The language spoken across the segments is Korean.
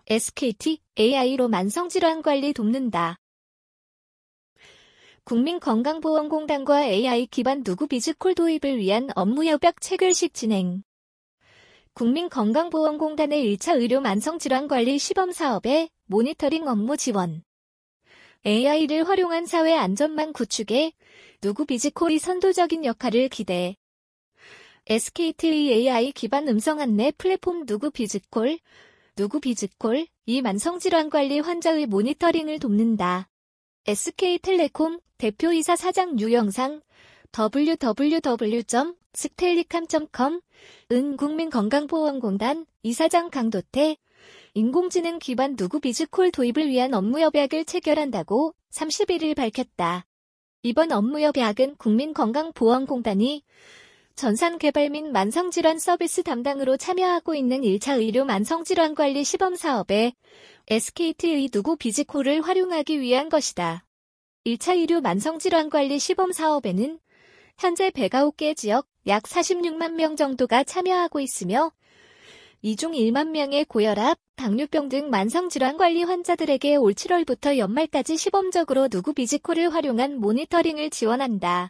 SKT AI로 만성질환 관리 돕는다. 국민건강보험공단과 AI 기반 누구 비즈콜 도입을 위한 업무 협약 체결식 진행. 국민건강보험공단의 1차 의료 만성질환 관리 시범사업에 모니터링 업무 지원. AI를 활용한 사회 안전망 구축에 누구 비즈콜이 선도적인 역할을 기대. SKT의 AI 기반 음성 안내 플랫폼 누구 비즈콜, 이 만성질환 관리 환자의 모니터링을 돕는다. SK텔레콤 대표이사 사장 유영상 www.skellicam.com 국민건강보험공단 이사장 강도태 인공지능 기반 누구 비즈콜 도입을 위한 업무협약을 체결한다고 31일 밝혔다. 이번 업무협약은 국민건강보험공단이 전산개발 및 만성질환 서비스 담당으로 참여하고 있는 1차 의료 만성질환 관리 시범사업에 SKT의 누구 비즈콜을 활용하기 위한 것이다. 1차 의료 만성질환 관리 시범사업에는 현재 109개 지역 약 46만 명 정도가 참여하고 있으며 이 중 1만 명의 고혈압, 당뇨병 등 만성질환 관리 환자들에게 올 7월부터 연말까지 시범적으로 누구 비즈콜을 활용한 모니터링을 지원한다.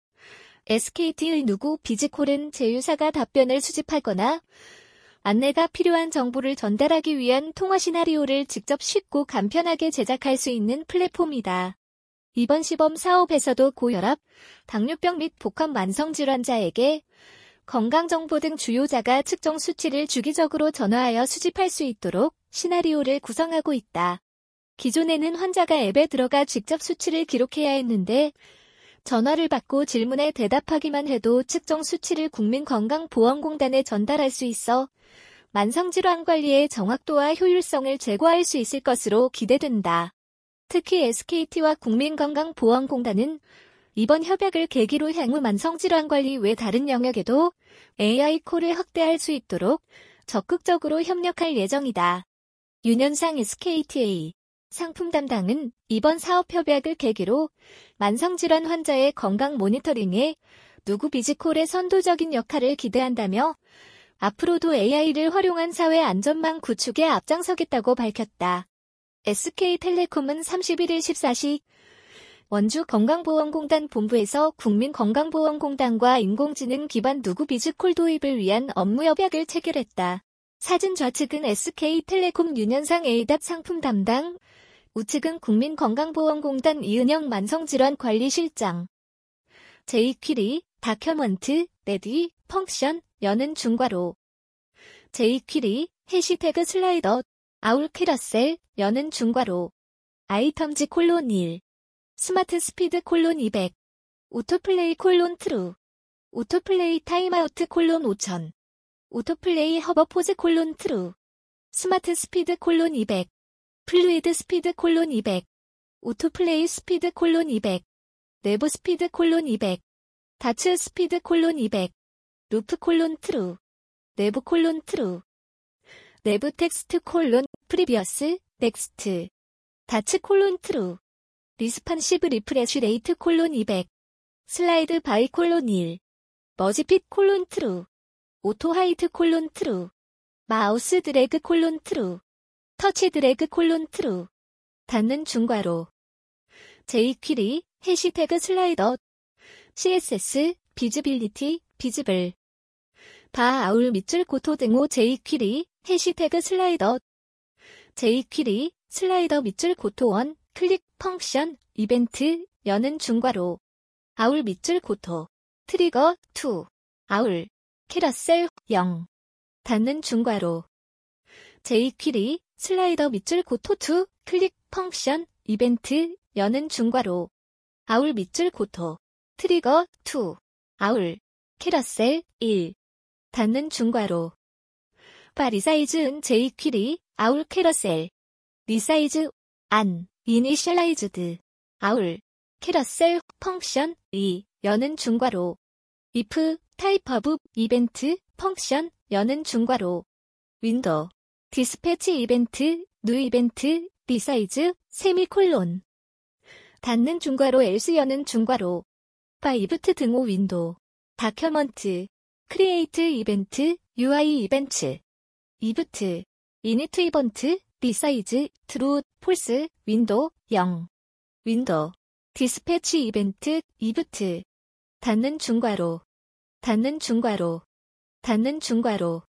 SKT의 누구 비즈콜은 제휴사가 답변을 수집하거나 안내가 필요한 정보를 전달하기 위한 통화 시나리오를 직접 쉽고 간편하게 제작할 수 있는 플랫폼이다. 이번 시범 사업에서도 고혈압, 당뇨병 및 복합 만성질환자에게 건강정보 등 주요자가 측정 수치를 주기적으로 전화하여 수집할 수 있도록 시나리오를 구성하고 있다. 기존에는 환자가 앱에 들어가 직접 수치를 기록해야 했는데 전화를 받고 질문에 대답하기만 해도 측정 수치를 국민건강보험공단에 전달할 수 있어 만성질환 관리의 정확도와 효율성을 제고할 수 있을 것으로 기대된다. 특히 SKT와 국민건강보험공단은 이번 협약을 계기로 향후 만성질환 관리 외 다른 영역에도 AI 콜을 확대할 수 있도록 적극적으로 협력할 예정이다. 윤현상 SKTA 상품 담당은 이번 사업 협약을 계기로 만성질환 환자의 건강 모니터링에 누구 비즈콜의 선도적인 역할을 기대한다며 앞으로도 AI를 활용한 사회 안전망 구축에 앞장서겠다고 밝혔다. SK텔레콤은 31일 14시 원주 건강보험공단 본부에서 국민건강보험공단과 인공지능 기반 누구 비즈콜 도입을 위한 업무 협약을 체결했다. 사진 좌측은 SK텔레콤 윤현상 A답 상품 담당, 우측은 국민건강보험공단 이은영 만성질환관리실장. 제이퀴리, 다큐먼트, 레디, 펑션, 여는 중괄호. 제이퀴리, 해시태그 슬라이더, 아울 캐러셀, 여는 중괄호. 아이텀즈 콜론 1. 스마트 스피드 콜론 200. 오토플레이 콜론 트루. 오토플레이 타임아우트 콜론 5000. 오토플레이 허버포즈 콜론 트루. 스마트 스피드 콜론 200. 플루이드 스피드 콜론 200. 오토플레이 스피드 콜론 200. 내부 스피드 콜론 200. 다츠 스피드 콜론 200. 루프 콜론 트루. 내부 콜론 트루. 내부 텍스트 콜론 프리비어스 넥스트. 다츠 콜론 트루. 리스판시브 리프레쉬 레이트 콜론 200. 슬라이드 바이 콜론 1. 머지핏 콜론 트루. 오토 하이트 콜론 트루. 마우스 드래그 콜론 트루. 터치 드래그 콜론 트루. 닫는 중괄호. 제이퀴리, 해시태그 슬라이더. CSS, 비즈빌리티, 비즈블. 바 아울 밑줄 고토 등호 제이퀴리, 해시태그 슬라이더. 제이퀴리, 슬라이더 밑줄 고토 1, 클릭, 펑션, 이벤트, 여는 중괄호. 아울 밑줄 고토. 트리거, 2. 아울. 캐러셀, 0. 닫는 중괄호. 제이퀴리, 슬라이더 밑줄 고토 2, 클릭, 펑션, 이벤트, 여는 중괄호. 아울 밑줄 고토. 트리거, 2. 아울. 캐러셀, 1. 닫는 중괄호. 바 리사이즈은 제이퀴리, 아울 캐러셀. 리사이즈, 안, 이니셜라이즈드. 아울. 캐러셀, 펑션, 2. 여는 중괄호. if, 타입 오브, 이벤트, 펑션, 여는 중괄호. 윈도우. 디스패치 이벤트, 뉴 이벤트, 리사이즈, 세미콜론. 닫는 중괄호 else 여는 중괄호. 바이브트 등호 윈도우. 다큐먼트. 크리에이트 이벤트, UI 이벤트. 이브트. 이니트 이번트, 리사이즈, 트루, 폴스, 윈도, 0. 윈도. 디스패치 이벤트, 이브트. 닫는 중괄호. 닫는 중괄호. 닫는 중괄호.